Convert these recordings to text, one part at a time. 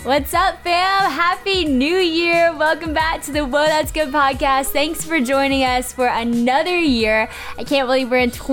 What's up, fam? Happy New Year. Welcome back to the Whoa, That's Good podcast. Thanks for joining us for another year. I can't believe we're in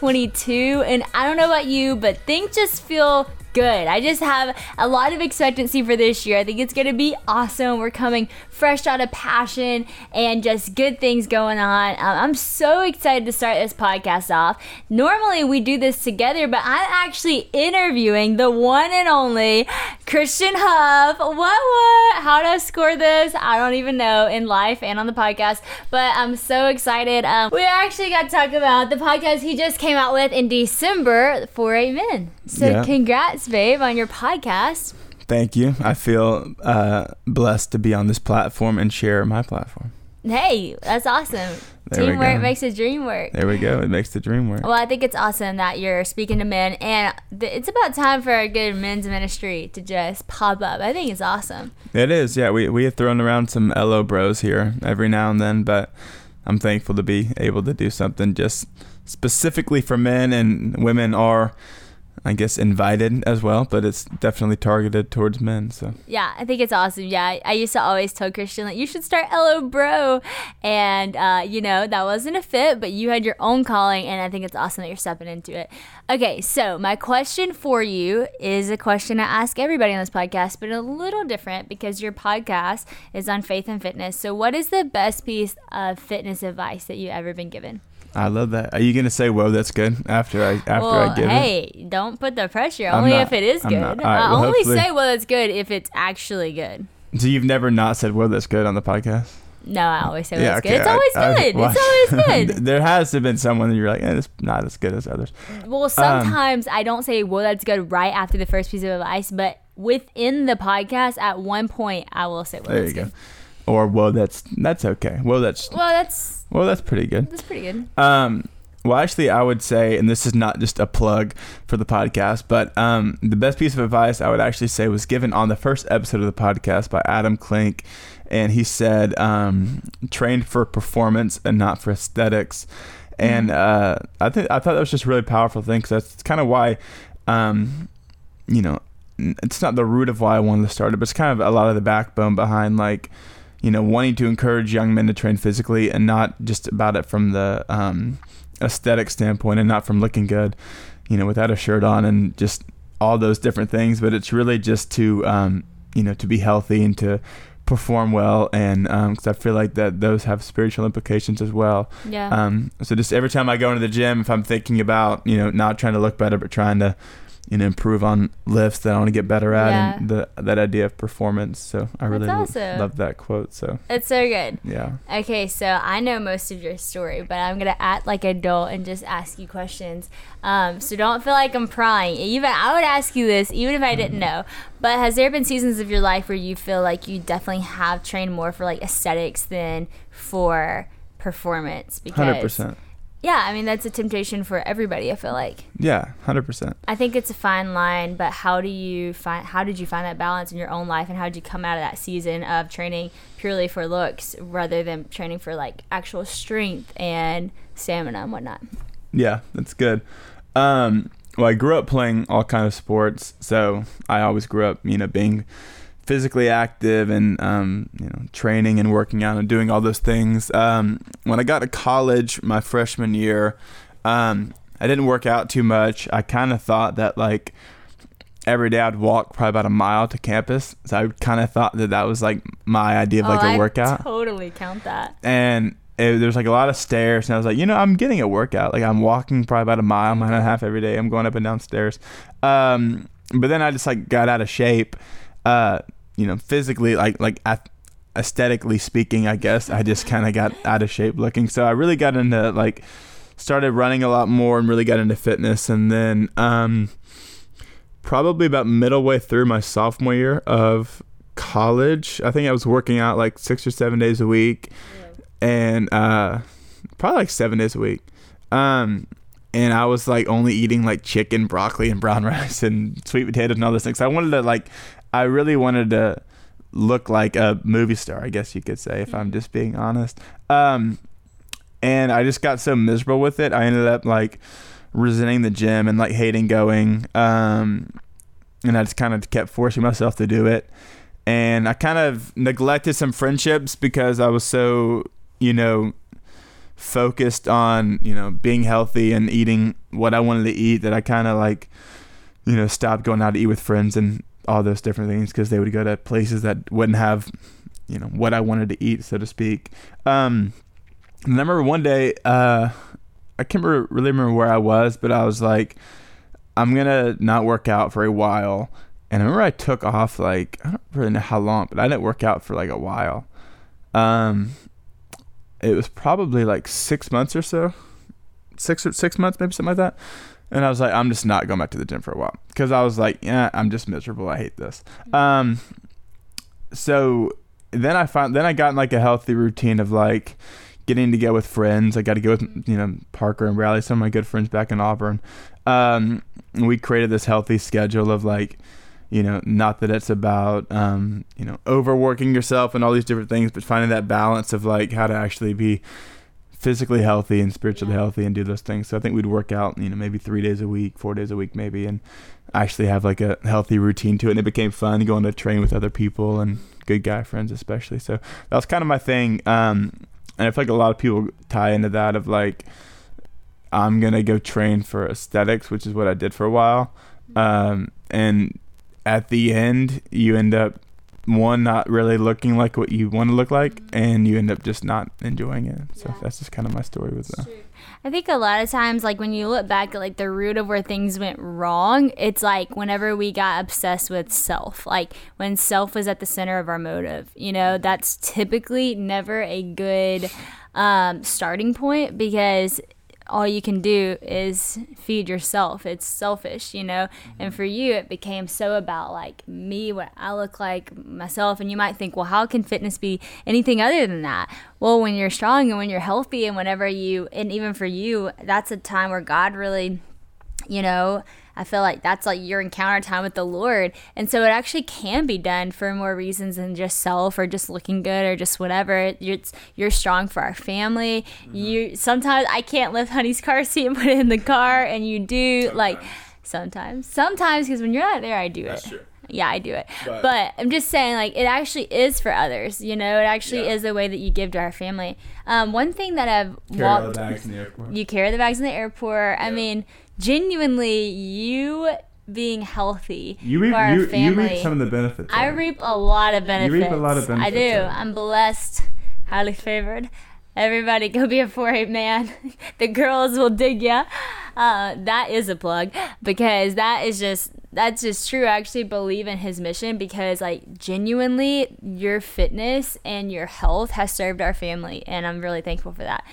2022, and I don't know about you, but things just feel good. I just have a lot of expectancy for this year. I think it's going to be awesome. We're coming fresh out of passion and just good things going on. I'm so excited to start this podcast off. Normally we do this together, but I'm actually interviewing the one and only Christian Huff. What? How to score this? I don't even know, in life and on the podcast, but I'm so excited. We actually got to talk about the podcast he just came out with in December for 8 Men. So Congrats, babe, on your podcast. Thank you. I feel blessed to be on this platform and share my platform. Hey, that's awesome. Teamwork makes the dream work. There we go. It makes the dream work. Well, I think it's awesome that you're speaking to men, and it's about time for a good men's ministry to just pop up. I think it's awesome. It is. Yeah, we have thrown around some LO bros here every now and then, but I'm thankful to be able to do something just specifically for men, and women are, I guess, invited as well, but it's definitely targeted towards men. So yeah, I think it's awesome. Yeah, I used to always tell Christian, like, you should start LO Bro, and that wasn't a fit, but you had your own calling, and I think it's awesome that you're stepping into it. Okay, so my question for you is a question I ask everybody on this podcast, but a little different because your podcast is on faith and fitness. So what is the best piece of fitness advice that you've ever been given? I love that. Are you gonna say, "Whoa, that's good"? After I give it. Hey, don't put the pressure. Only if it is good. I only say, "Well, that's good" if it's actually good. So you've never not said, "Well, that's good" on the podcast? No, I always say, "Well, that's good." It's always good. It's always good. There has to have been someone that you're like, it's not as good as others. Well, sometimes I don't say, "Well, that's good" right after the first piece of advice, but within the podcast, at one point, I will say, "Well, that's good." There you go. Or, "Well, that's okay." Well, that's pretty good. That's pretty good. Well, actually, I would say, and this is not just a plug for the podcast, but the best piece of advice I would actually say was given on the first episode of the podcast by Adam Klink, and he said, "Train for performance and not for aesthetics." And I thought that was just a really powerful thing, because that's kind of why, it's not the root of why I wanted to start it, but it's kind of a lot of the backbone behind, like, wanting to encourage young men to train physically, and not just about it from the aesthetic standpoint, and not from looking good, without a shirt on and just all those different things. But it's really just to, to be healthy and to perform well. And because I feel like that those have spiritual implications as well. Yeah. So just every time I go into the gym, if I'm thinking about, not trying to look better, but trying to improve on lifts that I want to get better at, and that idea of performance. So I really love that quote. So it's so good. Yeah. Okay, so I know most of your story, but I'm gonna act like an adult and just ask you questions. So don't feel like I'm prying. Even I would ask you this, even if I didn't know. But has there been seasons of your life where you feel like you definitely have trained more for like aesthetics than for performance? Because 100%. Yeah, I mean, that's a temptation for everybody, I feel like. Yeah, 100%. I think it's a fine line, but how did you find that balance in your own life, and how did you come out of that season of training purely for looks rather than training for like actual strength and stamina and whatnot? Yeah, that's good. Well, I grew up playing all kinds of sports, so I always grew up, being physically active and training and working out and doing all those things. When I got to college my freshman year, I didn't work out too much. I kind of thought that like every day I'd walk probably about a mile to campus, so I kind of thought that was like my idea of like a workout. I totally count that. And there's like a lot of stairs, and I was like, I'm getting a workout. Like I'm walking probably about a mile and a half every day. I'm going up and down stairs. But then I just like got out of shape. Physically, like aesthetically speaking, I guess I just kind of got out of shape looking. So I really got into started running a lot more and really got into fitness. And then probably about middle way through my sophomore year of college, I think I was working out like 6 or 7 days a week, and probably like 7 days a week. And I was like only eating like chicken, broccoli, and brown rice and sweet potatoes and all those things. I really wanted to look like a movie star, I guess you could say, if I'm just being honest. And I just got so miserable with it. I ended up like resenting the gym and like hating going. And I just kind of kept forcing myself to do it. And I kind of neglected some friendships because I was so, focused on, being healthy and eating what I wanted to eat, that I kind of like, stopped going out to eat with friends and all those different things, because they would go to places that wouldn't have, what I wanted to eat, so to speak. And I remember one day, I can't really remember where I was, but I was like, I'm going to not work out for a while. And I remember I took off, like, I don't really know how long, but I didn't work out for like a while. It was probably like 6 months or so, 6 months, maybe something like that. And I was like, I'm just not going back to the gym for a while, because I was like, yeah, I'm just miserable. I hate this. So then I got in like a healthy routine of like getting to go with friends. I got to go with, Parker and Bradley, some of my good friends back in Auburn. We created this healthy schedule of like, not that it's about, overworking yourself and all these different things, but finding that balance of like how to actually be physically healthy and spiritually healthy and do those things. So I think we'd work out, maybe 3 days a week, 4 days a week, maybe, and actually have like a healthy routine to it. And it became fun going to train with other people and good guy friends, especially. So that was kind of my thing. And I feel like a lot of people tie into that of like, I'm going to go train for aesthetics, which is what I did for a while. And at the end, you end up, one, not really looking like what you want to look like, and you end up just not enjoying it. So that's just kind of my story with that. I think a lot of times, like when you look back at like the root of where things went wrong, it's like whenever we got obsessed with self, like when self was at the center of our motive, that's typically never a good starting point, because all you can do is feed yourself. It's selfish, and for you it became so about like me, what I look like, myself. And you might think, well, how can fitness be anything other than that? Well, when you're strong and when you're healthy, and and even for you, that's a time where God really, I feel like that's like your encounter time with the Lord. And so it actually can be done for more reasons than just self or just looking good or just whatever. You're strong for our family. Sometimes I can't lift Honey's car seat and put it in the car, and you do. Sometimes because when you're not there, I do it. True. Yeah, I do it. But I'm just saying, like, it actually is for others, It actually is a way that you give to our family. One thing that I've carry the bags in the airport. You carry the bags in the airport. Yeah. I mean, genuinely, you being healthy for our family. You reap some of the benefits. I reap a lot of benefits. You reap a lot of benefits. I do. I'm blessed, highly favored. Everybody go be a 4-8 man. The girls will dig ya. That is a plug, because that's just true. I actually believe in his mission, because like genuinely your fitness and your health has served our family, and I'm really thankful for that.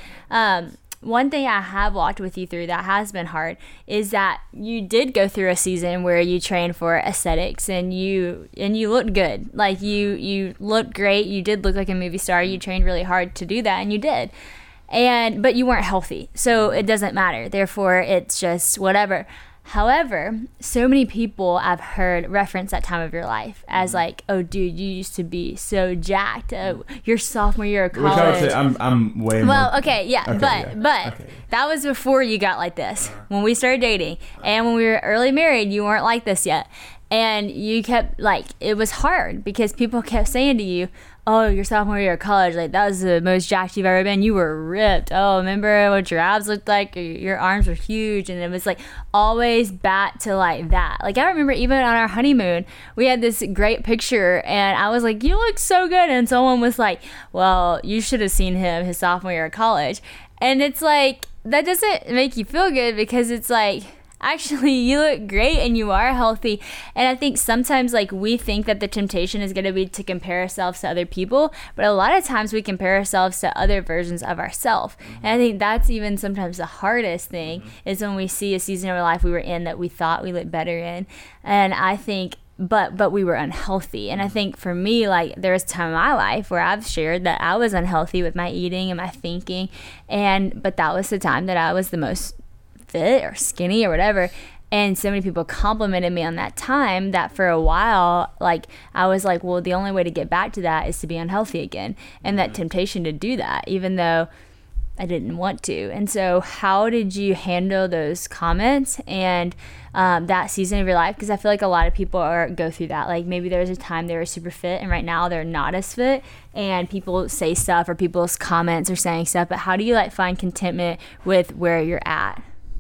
One thing I have walked with you through that has been hard is that you did go through a season where you trained for aesthetics, and you looked good. Like you looked great. You did look like a movie star. You trained really hard to do that, and you did. But you weren't healthy. So it doesn't matter. Therefore, it's just whatever. However, so many people I've heard reference that time of your life as like, oh, dude, you used to be so jacked. Your sophomore year of college. Which I would say I'm way more. Well, okay, yeah, okay, but that was before you got like this. When we started dating, and when we were early married, you weren't like this yet. And you kept, like, it was hard because people kept saying to you, oh, your sophomore year of college, like, that was the most jacked you've ever been. You were ripped. Oh, remember what your abs looked like? Your arms were huge. And it was, like, always back to, like, that. Like, I remember even on our honeymoon, we had this great picture, and I was like, you look so good. And someone was like, well, you should have seen him his sophomore year of college. And it's like, that doesn't make you feel good because it's like, actually, you look great and you are healthy. And I think sometimes, like, we think that the temptation is going to be to compare ourselves to other people, but a lot of times we compare ourselves to other versions of ourselves. And I think that's even sometimes the hardest thing is when we see a season of our life we were in that we thought we looked better in. And I think but we were unhealthy. And I think for me, like, there was a time in my life where I've shared that I was unhealthy with my eating and my thinking, but that was the time that I was the most fit or skinny or whatever. And so many people complimented me on that time that for a while, like, I was like, well, the only way to get back to that is to be unhealthy again. And that temptation to do that, even though I didn't want to. And so how did you handle those comments and that season of your life? Because I feel like a lot of people go through that. Like maybe there was a time they were super fit and right now they're not as fit, and people say stuff or people's comments are saying stuff. But how do you like find contentment with where you're at?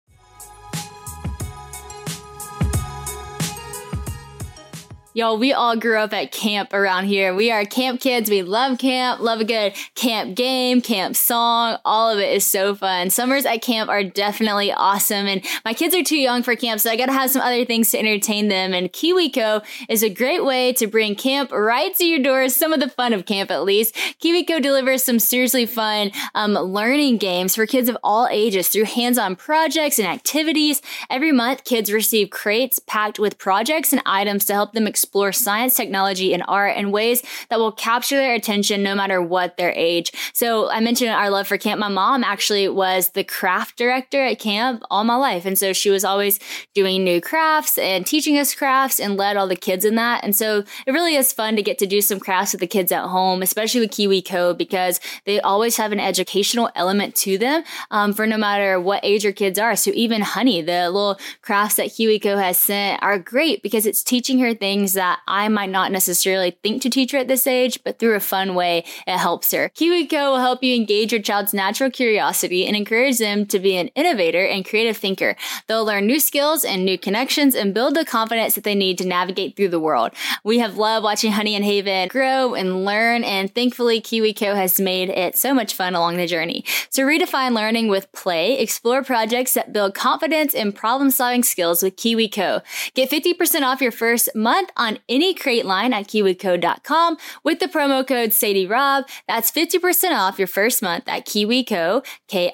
Y'all, we all grew up at camp around here. We are camp kids. We love camp, love a good camp game, camp song. All of it is so fun. Summers at camp are definitely awesome. And my kids are too young for camp, so I got to have some other things to entertain them. And KiwiCo is a great way to bring camp right to your door. Some of the fun of camp, at least. KiwiCo delivers some seriously fun learning games for kids of all ages through hands-on projects and activities. Every month, kids receive crates packed with projects and items to help them explore science, technology, and art in ways that will capture their attention no matter what their age. So I mentioned our love for camp. My mom actually was the craft director at camp all my life. And so she was always doing new crafts and teaching us crafts and led all the kids in that. And so it really is fun to get to do some crafts with the kids at home, especially with KiwiCo, because they always have an educational element to them for no matter what age your kids are. So even Honey, the little crafts that KiwiCo has sent are great because it's teaching her things that I might not necessarily think to teach her at this age, but through a fun way, it helps her. KiwiCo will help you engage your child's natural curiosity and encourage them to be an innovator and creative thinker. They'll learn new skills and new connections and build the confidence that they need to navigate through the world. We have loved watching Honey and Haven grow and learn, and thankfully KiwiCo has made it so much fun along the journey. So redefine learning with play, explore projects that build confidence and problem-solving skills with KiwiCo. Get 50% off your first month on any crate line at KiwiCo.com with the promo code SadieRob. That's 50% off your first month at KiwiCo,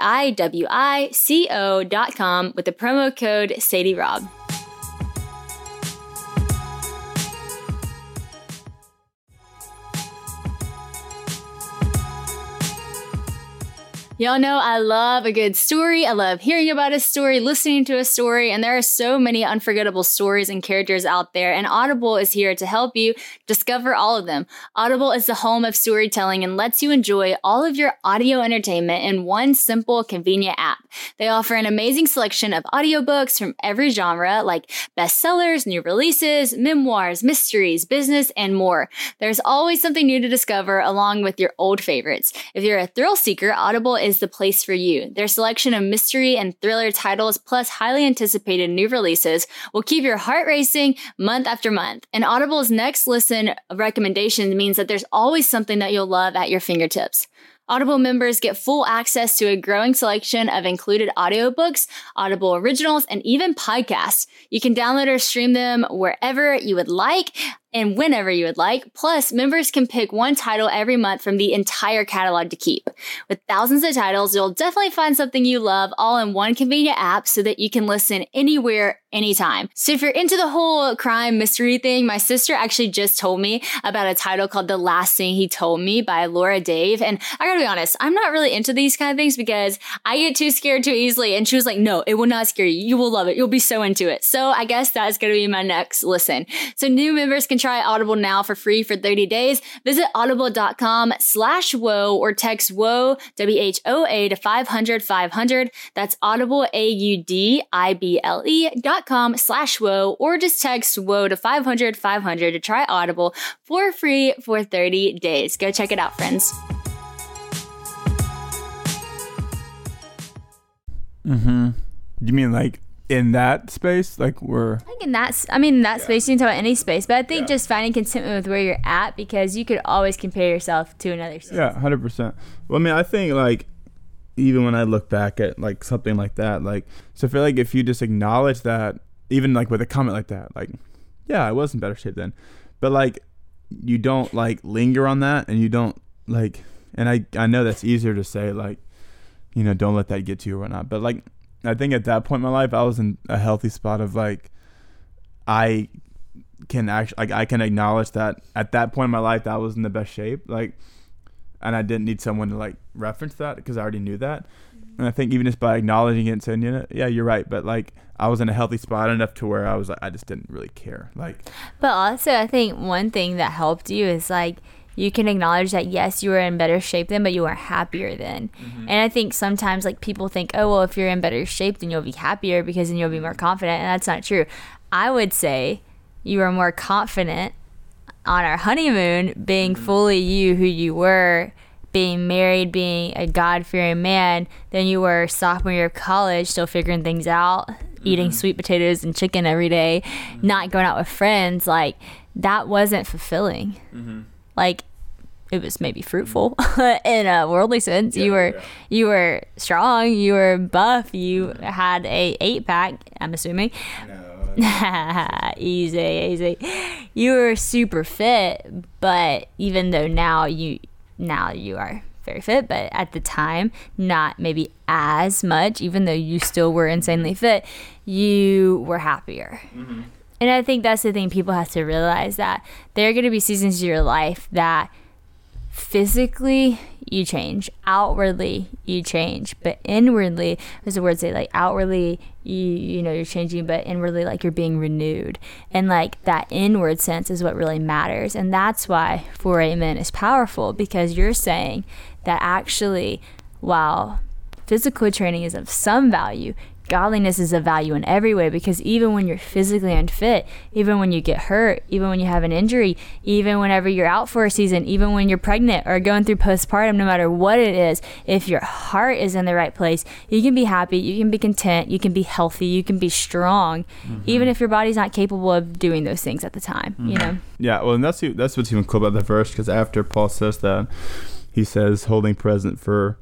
KiwiCo.com with the promo code SadieRob. Y'all know I love a good story. I love hearing about a story, listening to a story, and there are so many unforgettable stories and characters out there, and Audible is here to help you discover all of them. Audible is the home of storytelling and lets you enjoy all of your audio entertainment in one simple, convenient app. They offer an amazing selection of audiobooks from every genre, like bestsellers, new releases, memoirs, mysteries, business, and more. There's always something new to discover along with your old favorites. If you're a thrill seeker, Audible is the place for you. Their selection of mystery and thriller titles plus highly anticipated new releases will keep your heart racing month after month. And Audible's next listen recommendation means that there's always something that you'll love at your fingertips. Audible members get full access to a growing selection of included audiobooks, Audible originals, and even podcasts. You can download or stream them wherever you would like and whenever you would like. Plus, members can pick one title every month from the entire catalog to keep. With thousands of titles, you'll definitely find something you love all in one convenient app so that you can listen anywhere, anytime. So if you're into the whole crime mystery thing, my sister actually just told me about a title called The Last Thing He Told Me by Laura Dave. And I gotta be honest, I'm not really into these kind of things because I get too scared too easily. And she was like, no, it will not scare you. You will love it. You'll be so into it. So I guess that's gonna be my next listen. So new members can try Audible now for free for 30 days. Visit audible.com/whoa or text whoa, WHOA to 500-500. That's Audible, AUDIBLE.com/whoa, or just text whoa to 500-500 to try Audible for free for 30 days. Go check it out, friends. You mean like in that space, like we're? I think in that space, you can talk about any space, but I think just finding contentment with where you're at, because you could always compare yourself to another season. Yeah, 100%. Well, I mean, I think like even when I look back at like something like that, like, so I feel like if you just acknowledge that, even like with a comment like that, like, yeah, I was in better shape then, but like you don't like linger on that, and you don't like, and I know that's easier to say, like, you know, don't let that get to you or whatnot, but like I think at that point in my life, I was in a healthy spot of like, I can actually, like, I can acknowledge that at that point in my life, that I was in the best shape. Like, and I didn't need someone to like reference that because I already knew that. And I think even just by acknowledging it and saying, you know, yeah, you're right. But like, I was in a healthy spot enough to where I was like, I just didn't really care. Like, but also I think one thing that helped you is like, you can acknowledge that, yes, you were in better shape then, but you were happier then. And I think sometimes like people think, oh, well, if you're in better shape, then you'll be happier because then you'll be more confident. And that's not true. I would say you were more confident on our honeymoon, being fully you, who you were, being married, being a God-fearing man, than you were sophomore year of college, still figuring things out, eating sweet potatoes and chicken every day, not going out with friends. Like, that wasn't fulfilling. Like, it was maybe fruitful in a worldly sense. You were strong, you were buff, you had a 8-pack, I'm assuming. Easy. You were super fit, but even though now you are very fit, but at the time not maybe as much, even though you still were insanely fit, you were happier. And I think that's the thing people have to realize, that there are going to be seasons of your life that physically you change, outwardly you change, but inwardly, as the words say, like outwardly you're changing, but inwardly like you're being renewed. And like that inward sense is what really matters. And that's why 4 Amen is powerful, because you're saying that actually, while physical training is of some value, godliness is of value in every way, because even when you're physically unfit, even when you get hurt, even when you have an injury, even whenever you're out for a season, even when you're pregnant or going through postpartum, no matter what it is, if your heart is in the right place, you can be happy, you can be content, you can be healthy, you can be strong, even if your body's not capable of doing those things at the time, you know? Yeah, well, and that's what's even cool about the verse, because after Paul says that, he says holding value for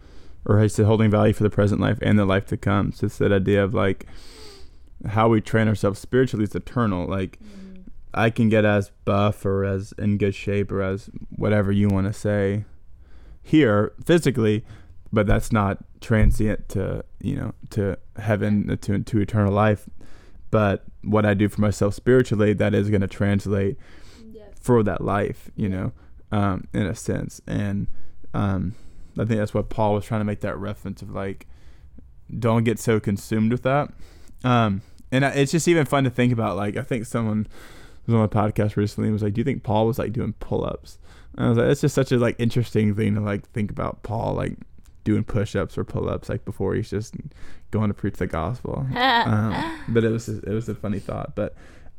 the present life and the life to come. So it's that idea of like how we train ourselves spiritually is eternal. Like I can get as buff or as in good shape or as whatever you want to say here physically, but that's not transient to heaven, to eternal life. But what I do for myself spiritually, that is going to translate for that life, in a sense. And I think that's what Paul was trying to make that reference of, like, don't get so consumed with that. And it's just even fun to think about. Like, I think someone was on a podcast recently and was like, do you think Paul was like doing pull-ups? And I was like, it's just such a like interesting thing to like think about Paul like doing push-ups or pull-ups like before he's just going to preach the gospel. But it was a funny thought. But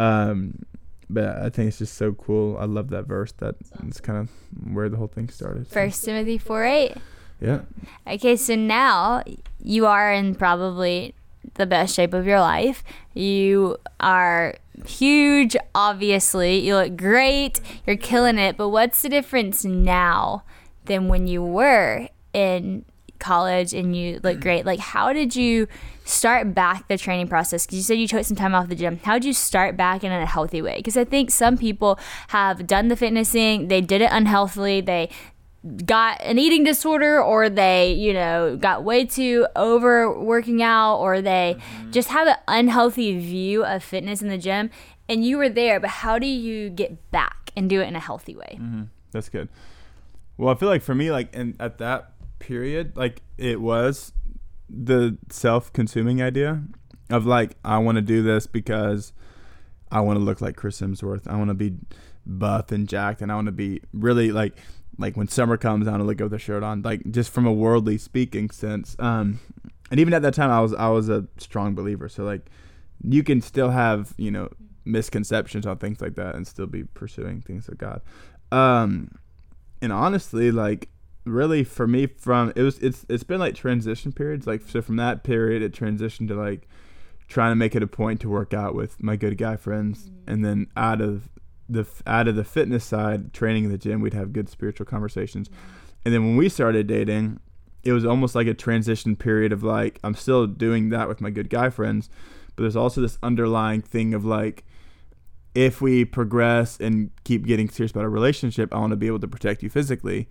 I think it's just so cool. I love that verse. It's kind of where the whole thing started. 1 Timothy 4:8. Yeah. Okay, so now you are in probably the best shape of your life. You are huge, obviously. You look great. You're killing it. But what's the difference now than when you were in college and you look great? Like, how did you start back the training process? Because you said you took some time off the gym. How did you start back in a healthy way? Because I think some people have done the fitness thing, they did it unhealthily, they got an eating disorder, or they got way too over working out, or they just have an unhealthy view of fitness in the gym. And you were there, but how do you get back and do it in a healthy way? That's good. Well, I feel like for me, like at that period, like it was the self-consuming idea of like, I want to do this because I want to look like Chris Hemsworth. I want to be buff and jacked, and I want to be really like when summer comes, I want to look with a shirt on, like just from a worldly speaking sense. And even at that time, I was a strong believer. So like, you can still have misconceptions on things like that and still be pursuing things of God. And honestly, like, really for me, it's been like transition periods. Like, so from that period, it transitioned to like trying to make it a point to work out with my good guy friends, and then out of the fitness side, training in the gym, we'd have good spiritual conversations. And then when we started dating, it was almost like a transition period of like, I'm still doing that with my good guy friends, but there's also this underlying thing of like, if we progress and keep getting serious about our relationship, I want to be able to protect you physically.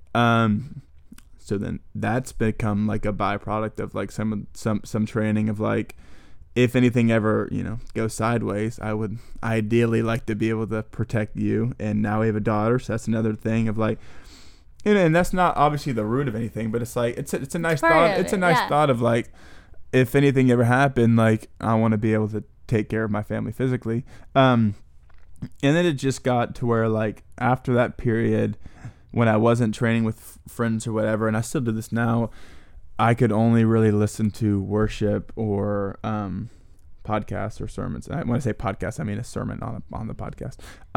So then that's become like a byproduct of like some training of like, if anything ever goes sideways, I would ideally like to be able to protect you. And now we have a daughter, so that's another thing of like, and that's not obviously the root of anything, but it's like it's a nice thought. It's a nice thought of like, if anything ever happened, like I want to be able to take care of my family physically. And then it just got to where, like, after that period, when I wasn't training with friends or whatever, and I still do this now, I could only really listen to worship or podcasts or sermons. When I say podcast, I mean a sermon on the podcast.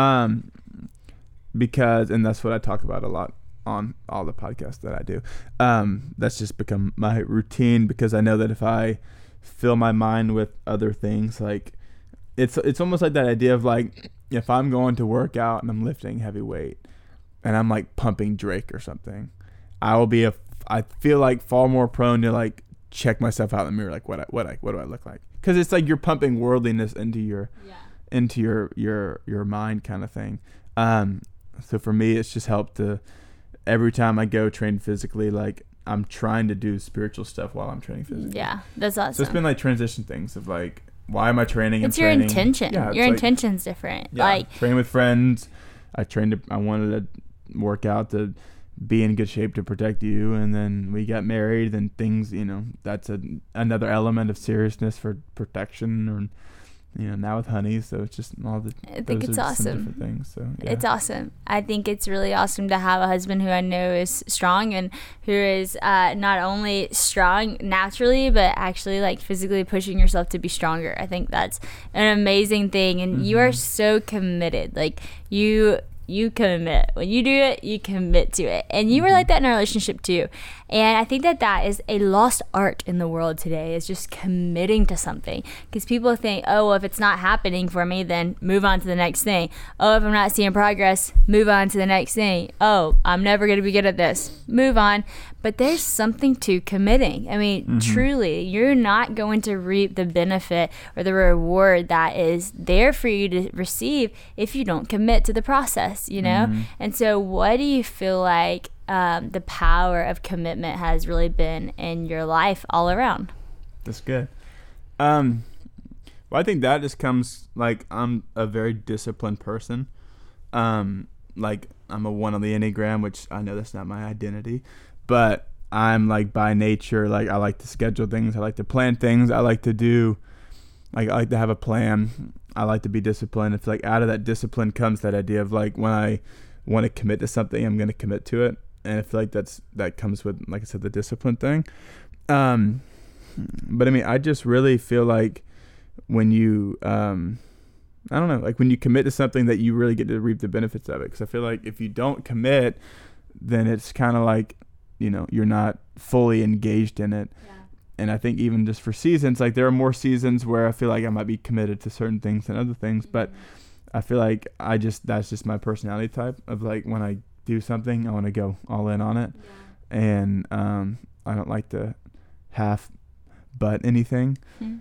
Because, and that's what I talk about a lot on all the podcasts that I do. That's just become my routine, because I know that if I fill my mind with other things, like, it's almost like that idea of, like, if I'm going to work out and I'm lifting heavy weight and I'm like pumping Drake or something, I feel like far more prone to, like, check myself out in the mirror, like, what do I look like? Because it's like you're pumping worldliness into your mind, kind of thing. So for me, it's just helped to, every time I go train physically, like, I'm trying to do spiritual stuff while I'm training physically. Yeah, that's awesome. So it's been like transition things of, like, why am I training? It's your intention. Yeah, your intention's different. Yeah, like, training with friends. I wanted to work out to be in good shape to protect you, and then we got married, and things, that's another element of seriousness for protection, or now with Honey. So it's just all the, I think it's awesome. Different things. So yeah. It's awesome. I think it's really awesome to have a husband who I know is strong, and who is not only strong naturally, but actually, like, physically pushing yourself to be stronger. I think that's an amazing thing, and you are so committed. Like, you commit. When you do it, you commit to it. And you were like that in our relationship too. And I think that is a lost art in the world today, is just committing to something. Because people think, oh, well, if it's not happening for me, then move on to the next thing. Oh, if I'm not seeing progress, move on to the next thing. Oh, I'm never going to be good at this. Move on. But there's something to committing. I mean, truly, you're not going to reap the benefit or the reward that is there for you to receive if you don't commit to the process, And so what do you feel like the power of commitment has really been in your life all around? That's good. Well, I think that just comes, like, I'm a very disciplined person. Like, I'm a 1 on the Enneagram, which I know that's not my identity, but I'm, like, by nature, like, I like to schedule things. I like to plan things. I like to have a plan. I like to be disciplined. It's like, out of that discipline comes that idea of, like, when I want to commit to something, I'm going to commit to it. And I feel like that comes with, like I said, the discipline thing. But I mean, I just really feel like when you, I don't know, like, when you commit to something, that you really get to reap the benefits of it. Because I feel like if you don't commit, then it's kind of like, you're not fully engaged in it. Yeah. And I think even just for seasons, like, there are more seasons where I feel like I might be committed to certain things than other things. But I feel like that's just my personality type of, like, when I do something, I want to go all in on it. Yeah. And I don't like to half-butt anything.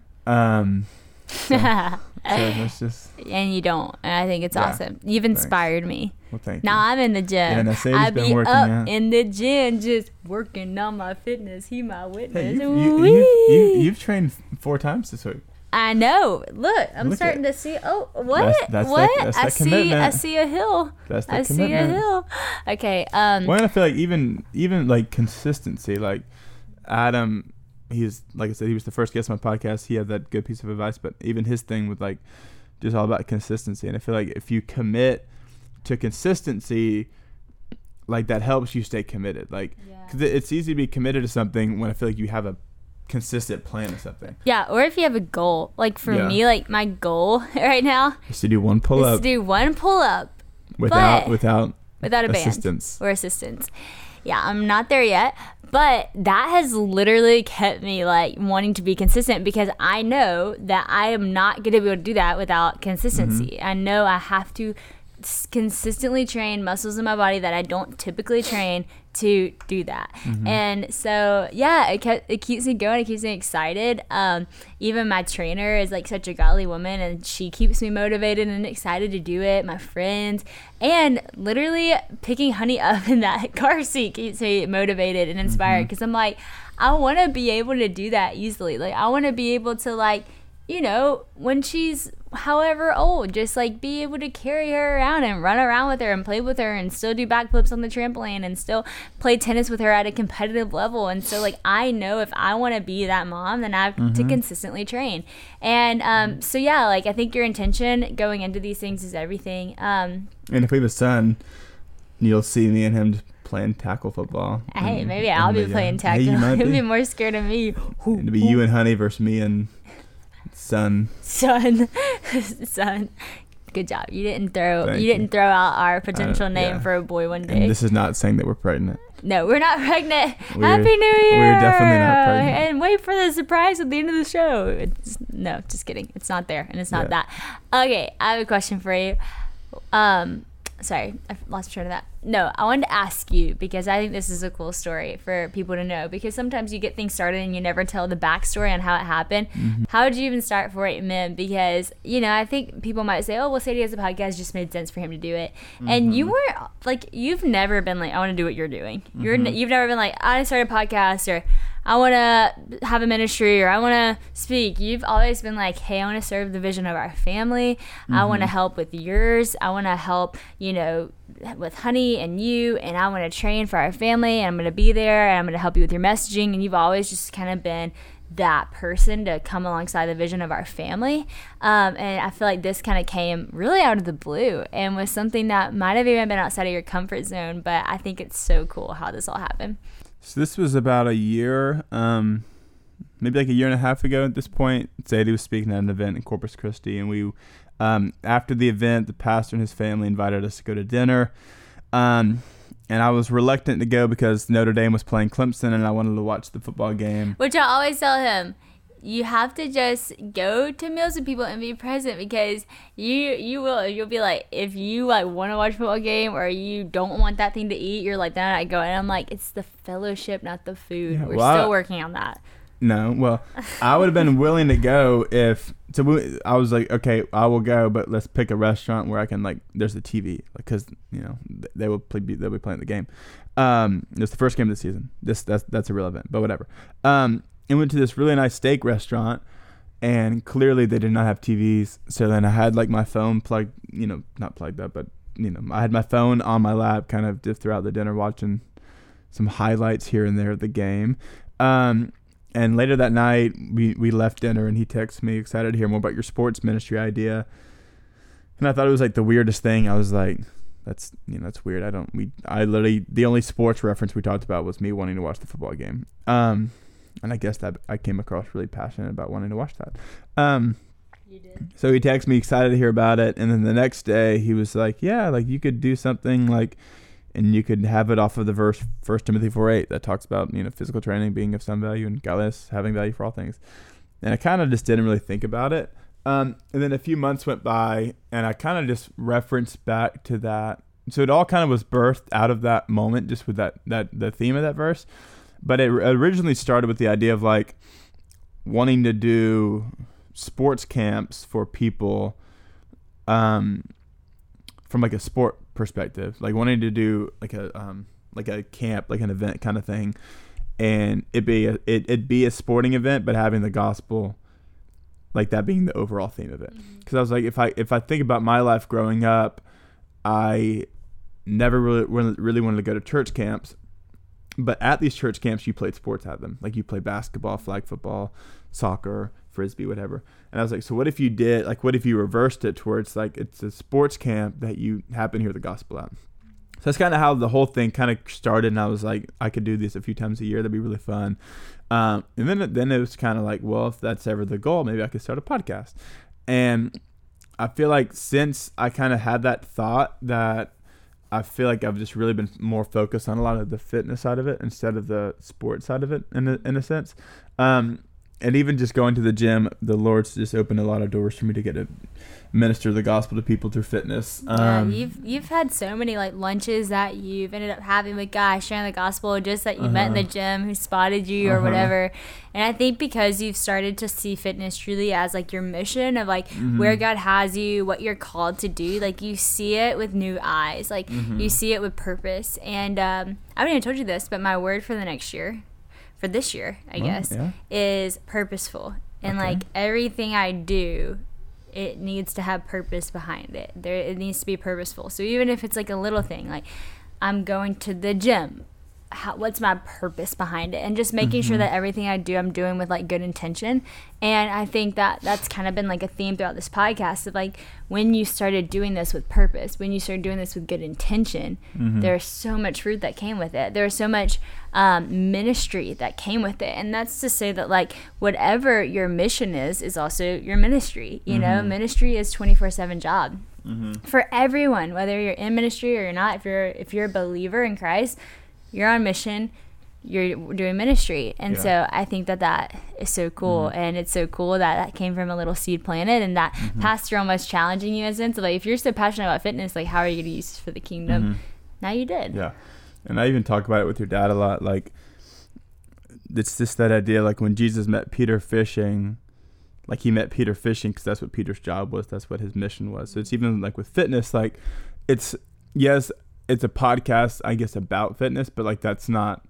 So it's just, and you don't, and I think it's awesome. You've inspired me. Well, thank now you. I'm in the gym. Yeah, Mercedes I been be working up out. in the gym, just working on my fitness. He my witness. Hey, you've trained 4 times this week. I know. Look, I'm starting to see. Oh, what? That's what? That's commitment. I see a hill. That's the I commitment. see a hill. Okay. Well, I feel like even like consistency. Like, Adam, he's, like I said, he was the first guest on my podcast. He had that good piece of advice, but even his thing with, like, just all about consistency. And I feel like if you commit to consistency, like, that helps you stay committed. Like, cause it's easy to be committed to something when I feel like you have a consistent plan of something. Yeah, or if you have a goal. Like, for me, like, my goal right now is to do one pull-up. Without a assistance. Band or assistance. Yeah, I'm not there yet, but that has literally kept me, like, wanting to be consistent, because I know that I am not going to be able to do that without consistency. I know I have to consistently train muscles in my body that I don't typically train to do that. And so, yeah, it keeps me going. It keeps me excited. Even my trainer is, like, such a godly woman, and she keeps me motivated and excited to do it. My friends, and literally picking Honey up in that car seat keeps me motivated and inspired, because I'm like, I want to be able to do that easily. Like, I want to be able to, like, when she's however old, just like be able to carry her around and run around with her and play with her and still do backflips on the trampoline and still play tennis with her at a competitive level. And so like I know if I want to be that mom, then I have to consistently train. And so yeah, like I think your intention going into these things is everything. And if we have a son, you'll see me and him just playing tackle football. Hey, maybe I'll be playing tackle. Hey, he'll be more scared of me. It'll be you and Honey versus me and Son. Good job. You didn't throw out our potential name for a boy one day. And this is not saying that we're pregnant. No, we're not pregnant. Happy New Year! We're definitely not pregnant. And wait for the surprise at the end of the show. No, just kidding. It's not there, and it's not that. Okay, I have a question for you. Sorry, I lost track of that. No, I wanted to ask you because I think this is a cool story for people to know, because sometimes you get things started and you never tell the backstory on how it happened. How did you even start 4-H Men? Because, I think people might say, oh, well, Sadie has a podcast, just made sense for him to do it. And you weren't, like, you've never been like, I want to do what you're doing. You've never been like, I want to start a podcast, or I want to have a ministry, or I want to speak. You've always been like, hey, I want to serve the vision of our family. I want to help with yours. I want to help, with Honey and you, and I want to train for our family, and I'm going to be there, and I'm going to help you with your messaging. And you've always just kind of been that person to come alongside the vision of our family. And I feel like this kind of came really out of the blue and was something that might have even been outside of your comfort zone, but I think it's so cool how this all happened. So this was about a year, maybe like a year and a half ago at this point. Sadie was speaking at an event in Corpus Christi, and we, after the event, the pastor and his family invited us to go to dinner. And I was reluctant to go because Notre Dame was playing Clemson, and I wanted to watch the football game. Which I always tell him, you have to just go to meals with people and be present, because you'll be like, if you like want to watch a football game or you don't want that thing to eat, you're like, then I go. And I'm like, it's the fellowship, not the food. Yeah, we're still working on that. No, well, I would have been willing to go I was like, okay, I will go, but let's pick a restaurant where I can, like, there's a TV, because they'll be playing the game. It's the first game of the season. That's a real event, but whatever. And went to this really nice steak restaurant, and clearly they did not have TVs. So then I had like my phone plugged, not plugged up, but I had my phone on my lap, kind of just throughout the dinner, watching some highlights here and there of the game. And later that night, we left dinner, and he texted me, excited to hear more about your sports ministry idea. And I thought it was like the weirdest thing. I was like, that's weird. I literally, the only sports reference we talked about was me wanting to watch the football game. And I guess that I came across really passionate about wanting to watch that. You did. So he texted me, excited to hear about it. And then the next day he was like, yeah, like you could do something like, and you could have it off of the verse 1 Timothy 4:8 that talks about, physical training being of some value and godliness having value for all things. And I kind of just didn't really think about it. And then a few months went by, and I kind of just referenced back to that. So it all kind of was birthed out of that moment, just with that the theme of that verse. But it originally started with the idea of like wanting to do sports camps for people from like a sport perspective, like wanting to do like a camp, like an event kind of thing, and it'd be a sporting event, but having the gospel, like that being the overall theme of it. Because I was like, if I think about my life growing up, I never really wanted to go to church camps. But at these church camps, you played sports at them. Like you play basketball, flag football, soccer, frisbee, whatever. And I was like, so what if you reversed it towards like it's a sports camp that you happen to hear the gospel at? So that's kind of how the whole thing kind of started. And I was like, I could do this a few times a year. That'd be really fun. And then it was kind of like, well, if that's ever the goal, maybe I could start a podcast. And I feel like since I kind of had that thought, that I feel like I've just really been more focused on a lot of the fitness side of it instead of the sports side of it in a sense. And even just going to the gym, the Lord's just opened a lot of doors for me to get to minister the gospel to people through fitness. You've had so many like lunches that you've ended up having with guys sharing the gospel, just that you met in the gym who spotted you or whatever. And I think because you've started to see fitness truly as like your mission of like where God has you, what you're called to do, like you see it with new eyes, like you see it with purpose. And I haven't even told you this, but my word for the next year, for this year, I guess, is purposeful. And Okay. like everything I do, it needs to have purpose behind it. It needs to be purposeful. So even if it's like a little thing, like I'm going to the gym, what's my purpose behind it? And just making sure that everything I do, I'm doing with like good intention. And I think that that's kind of been like a theme throughout this podcast of like when you started doing this with purpose, when you started doing this with good intention, there's so much fruit that came with it. There's so much ministry that came with it. And that's to say that like whatever your mission is also your ministry. You know, ministry is 24/7 job. For everyone, whether you're in ministry or you're not, if you're a believer in Christ, you're on mission, you're doing ministry. And so I think that is so cool. And it's so cool that came from a little seed planted, and that pastor almost challenging you in a sense of like, if you're so passionate about fitness, like how are you going to use this for the kingdom? Now you did. Yeah. And I even talk about it with your dad a lot. Like, it's just that idea, like when Jesus met Peter fishing, like he met Peter fishing because that's what Peter's job was. That's what his mission was. So it's even like with fitness, like it's a podcast, I guess, about fitness, but like that's not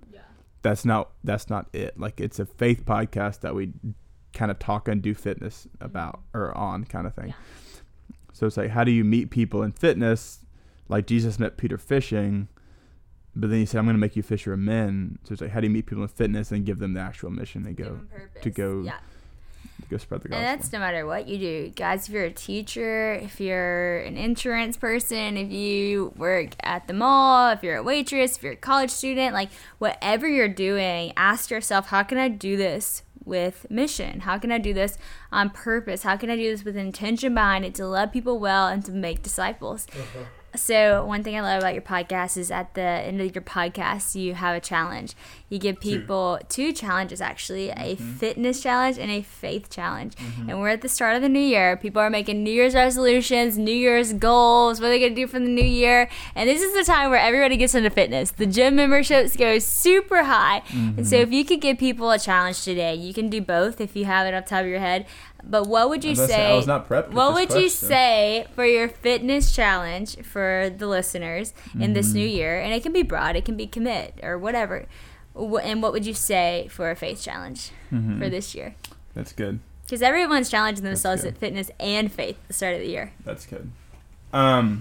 it. Like it's a faith podcast that we kind of talk and do fitness about or on kind of thing. Yeah. So it's like, how do you meet people in fitness? Like Jesus met Peter fishing, but then he said, I'm going to make you fisher of men. So it's like, how do you meet people in fitness and give them the actual mission to go spread the gospel? And that's no matter what you do, guys. If you're a teacher, if you're an insurance person, if you work at the mall, if you're a waitress, if you're a college student, like whatever you're doing, ask yourself, how can I do this with mission? How can I do this on purpose? How can I do this with intention behind it to love people well and to make disciples? So one thing I love about your podcast is at the end of your podcast, you have a challenge. You give people two challenges, actually, a fitness challenge and a faith challenge. And we're at the start of the new year. People are making New Year's resolutions, New Year's goals, what are they going to do for the new year? And this is the time where everybody gets into fitness. The gym memberships go super high. And so if you could give people a challenge today, you can do both if you have it off the top of your head. But what would you say? I was not prepped. What would you say for your fitness challenge for the listeners in this new year? And it can be broad, it can be commit or whatever. And what would you say for a faith challenge for this year? That's good. Because everyone's challenging themselves at fitness and faith at the start of the year. That's good. I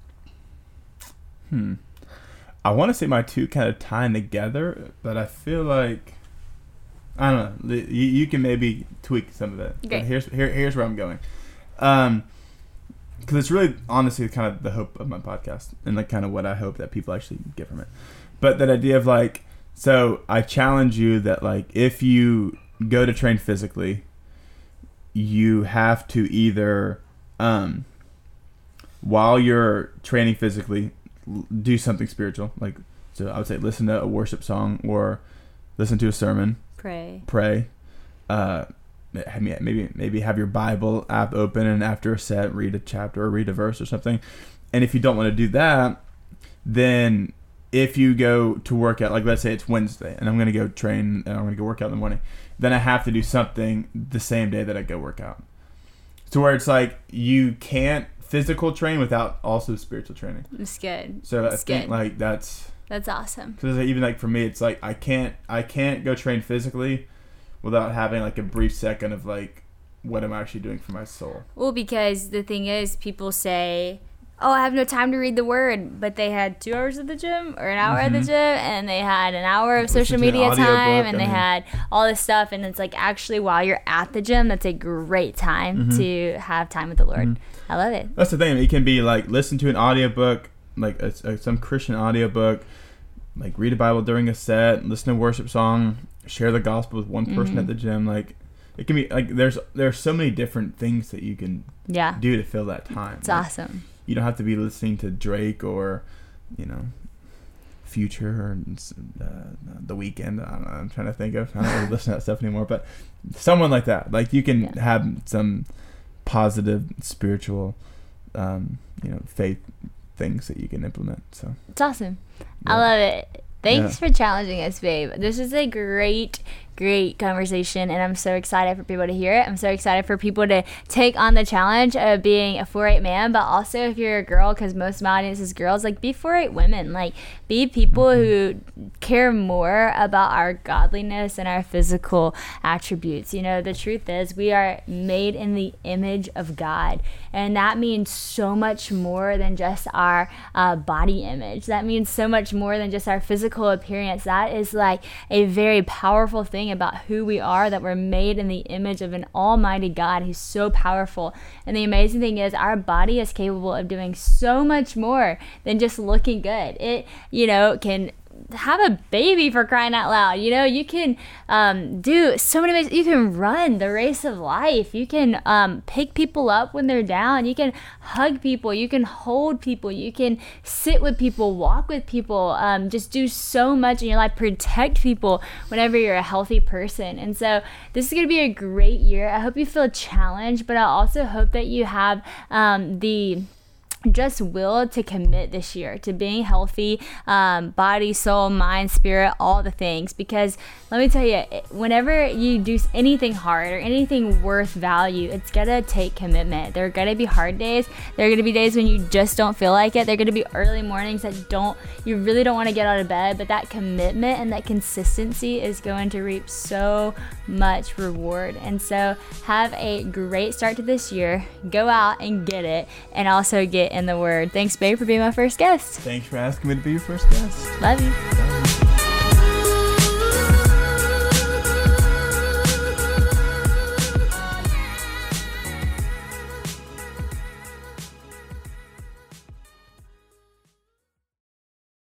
want to say my two kind of tie together, but I feel like I don't know. You can maybe tweak some of it. Okay. Here's where I'm going. Because it's really honestly kind of the hope of my podcast and like kind of what I hope that people actually get from it. But that idea of like, so I challenge you that like if you go to train physically, you have to either while you're training physically do something spiritual. Like, so I would say listen to a worship song or listen to a sermon. Pray. Maybe have your Bible app open and after a set read a chapter or read a verse or something. And if you don't want to do that, then if you go to work out, like let's say it's Wednesday and I'm going to go train and I'm going to go work out in the morning, then I have to do something the same day that I go work out. So where it's like you can't physical train without also spiritual training. That's good. So I think like that's awesome. Because even like for me, it's like I can't go train physically without having like a brief second of like, what am I actually doing for my soul? Well, because the thing is, people say, oh, I have no time to read the word, but they had 2 hours at the gym or an hour at the gym, and they had an hour of social media time, and they had all this stuff, and it's like actually while you're at the gym, that's a great time to have time with the Lord. I love it. That's the thing. It can be like listen to an audiobook, like some Christian audiobook, like read a Bible during a set, listen to a worship song, share the gospel with one person at the gym. Like it can be like there's so many different things that you can do to fill that time. It's awesome. You don't have to be listening to Drake or, Future or The Weeknd. I don't know. I'm trying to think of. I don't really listen to that stuff anymore. But someone like that. Like you can have some positive spiritual, faith things that you can implement. So it's awesome. I love it. Thanks for challenging us, babe. This is a great conversation, and I'm so excited for people to hear it. I'm so excited for people to take on the challenge of being a 4'8" man, but also if you're a girl, because most of my audience is girls, like be 4'8" women, like be people who care more about our godliness and our physical attributes. You know, the truth is we are made in the image of God, and that means so much more than just our body image. That means so much more than just our physical appearance. That is like a very powerful thing about who we are, that we're made in the image of an almighty God who's so powerful. And the amazing thing is our body is capable of doing so much more than just looking good. It, you know, can have a baby, for crying out loud. You know, you can do so many ways. You can run the race of life. You can pick people up when they're down. You can hug people. You can hold people. You can sit with people, walk with people, just do so much in your life, protect people whenever you're a healthy person. And so this is going to be a great year. I hope you feel challenged, but I also hope that you have the just will to commit this year to being healthy, body, soul, mind, spirit, all the things. Because let me tell you, whenever you do anything hard or anything worth value, it's gonna take commitment. There are gonna be hard days. There are gonna be days when you just don't feel like it. There are gonna be early mornings that you really don't want to get out of bed, but that commitment and that consistency is going to reap so much reward. And so have a great start to this year. Go out and get it, and also get in the Word. Thanks, babe, for being my first guest. Thanks for asking me to be your first guest. Love you.